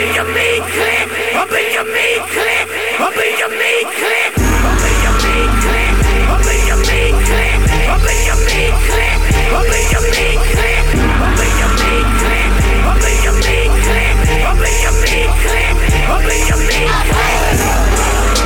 be your meat click. I'll be your meat click. I'll be your meat click. I'll be your meat click. I'll be your meat click. I'll be your meat click. I'll be your meat click. I'll be your meat click. I'll be your meat click. I'll be your meat click. I'll be your meat click.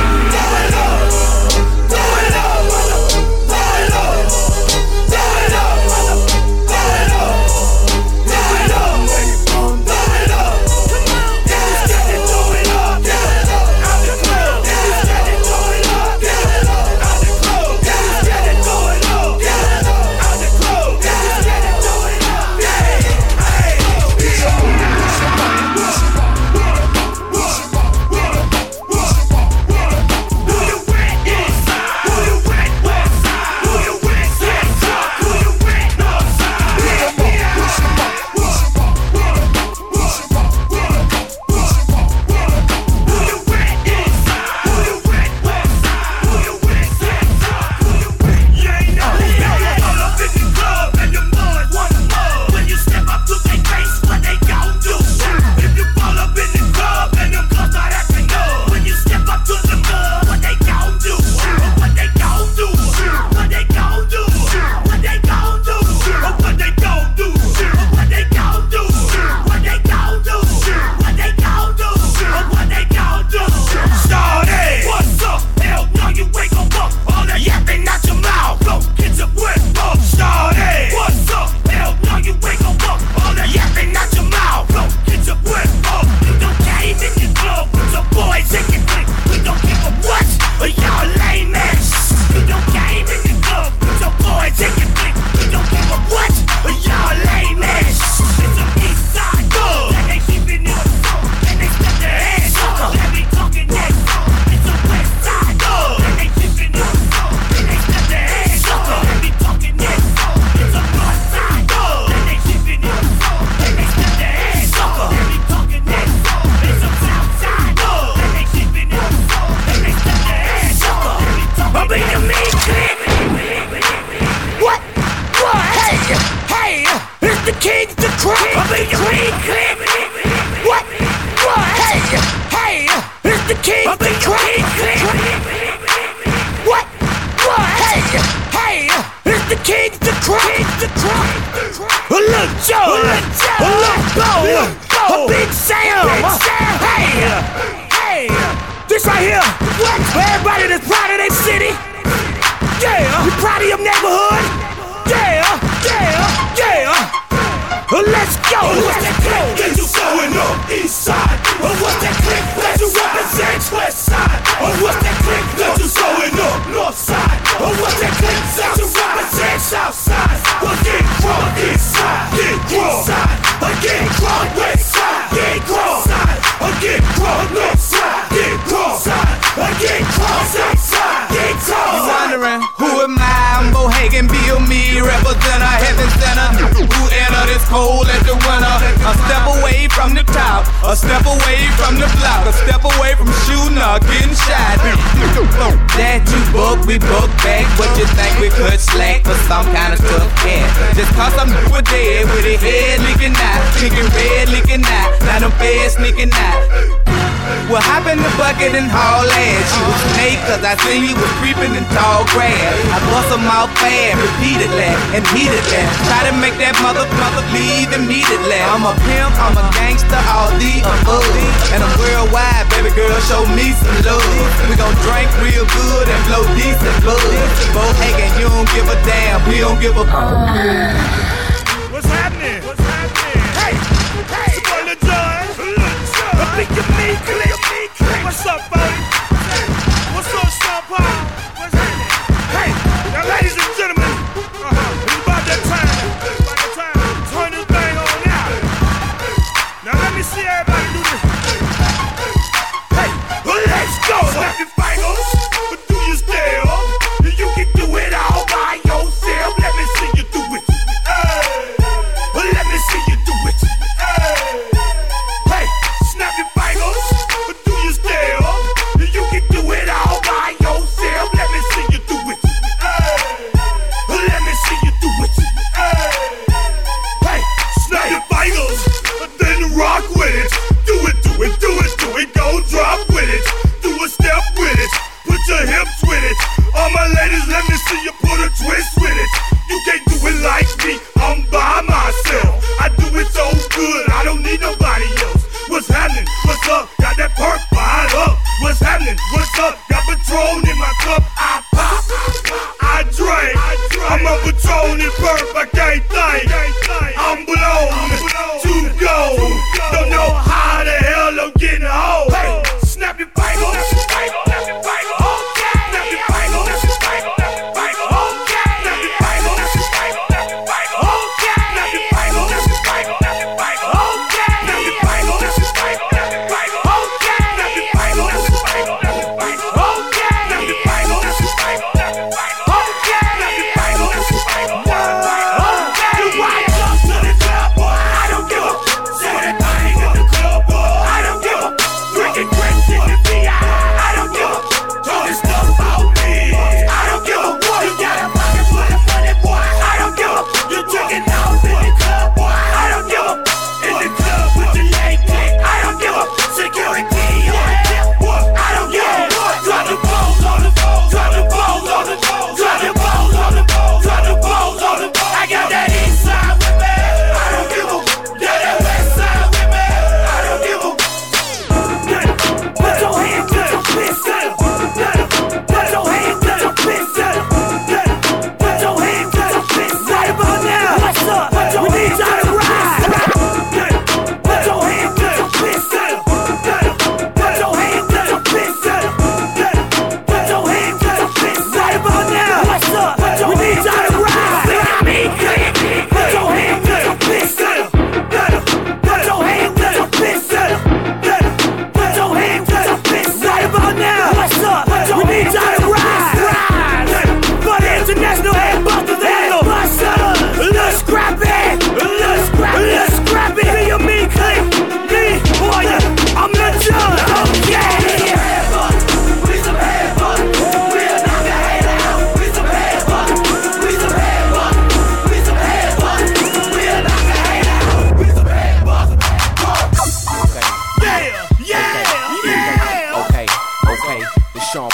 And haul ass, you was snake, cause I seen you was creeping in tall grass. I bust them out fast, repeatedly and heatedly. Try to make that mother leave immediately. I'm a pimp, I'm a gangster, all the above. And I'm worldwide, baby girl, show me some love. We gon' drink real good and blow decent blood. Both hating, you don't give a damn, we don't give a What's happening? What's happening? Hey, it's your boy Lil Jon. I think you mean click. What's up, buddy? What's up, Sean Paul? What's happening? Hey, now ladies and gentlemen, it's about that time. Turn this thing on out. Now let me see everybody do this. Hey, let's go. Snap your fingers, but do you still? You can do it all by yourself. Let me see you do it. Let me see you do it.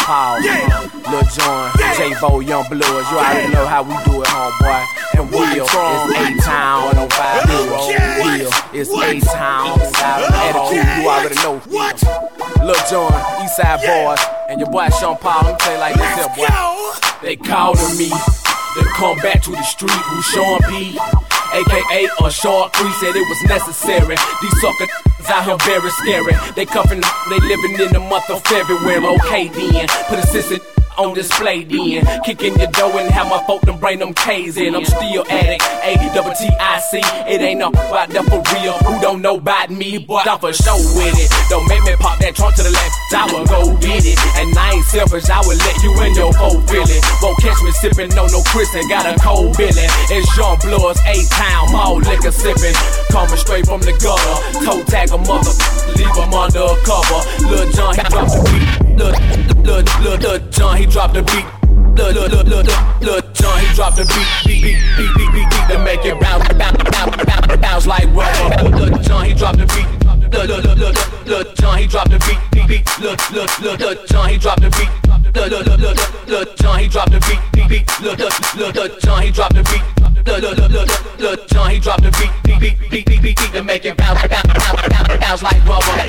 Paul, Lil Jon, J-Bo, Young Bloods. You already know how we do it, homeboy. And Will, it's A-Town, 105 Will, it's A-Town, attitude, you already know. Lil Jon, Eastside Boys, and your boy Sean Paul. Let me tell you like this here, boy. They calling me to come back to the street. Who Sean P, aka on Short Creek, said it was necessary. These sucker out here very scary. They cuffin', they living in the month of February. Okay then, put a sister on display then. Kicking your door and have my folk them bring them K's in. I'm still addict, A-double-T-I-C. It ain't no about that for real. Who don't know about me, but I'm for sure with it. Don't make me pop that trunk to the left, I will go get it. And I ain't selfish, I will let you in your whole feeling. Won't catch me sippin', no Chris and got a cold feeling. It's Young Bloods, A-Town, all liquor sippin'. Coming straight from the gutter. Toe tag a mother, leave them under a cover. Lil Jon, he dropped the beat. Lil Jon, he dropped the beat. Lil Jon, he dropped the beat. Beat to make it bounce like rubber. Lil Jon, he dropped the beat. Lil Jon, he dropped the beat. Lil Jon, he dropped the beat. Lil Jon, he dropped the beat. Lil Jon, he dropped the beat. Lil Jon, he dropped the beat to make it bounce like rubber.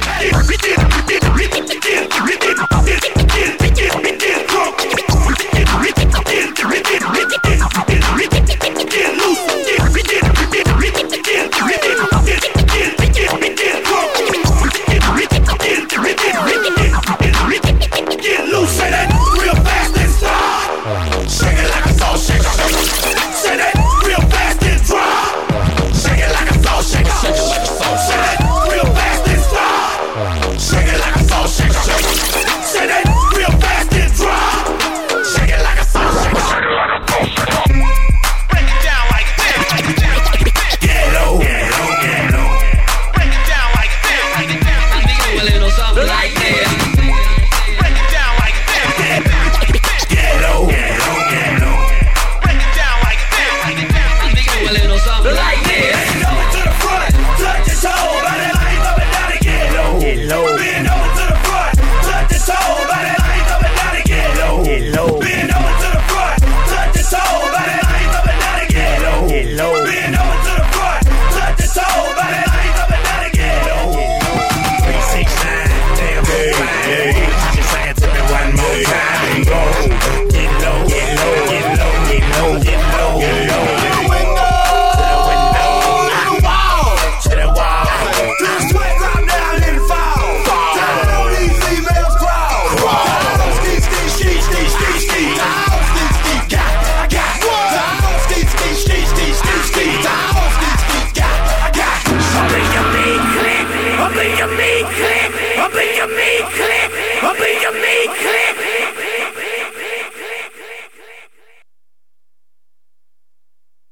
Get loose, say that real fast and stop. Shake it like a salt shaker. Say that real fast and drop. Shake it like a salt shaker. Say that real fast and stop. Shake it like a salt shaker. Say that real fast and drop. Shake it like a salt shaker. Break it down like this. Get low. Break it down like this. A little something like this. Up in your meat click.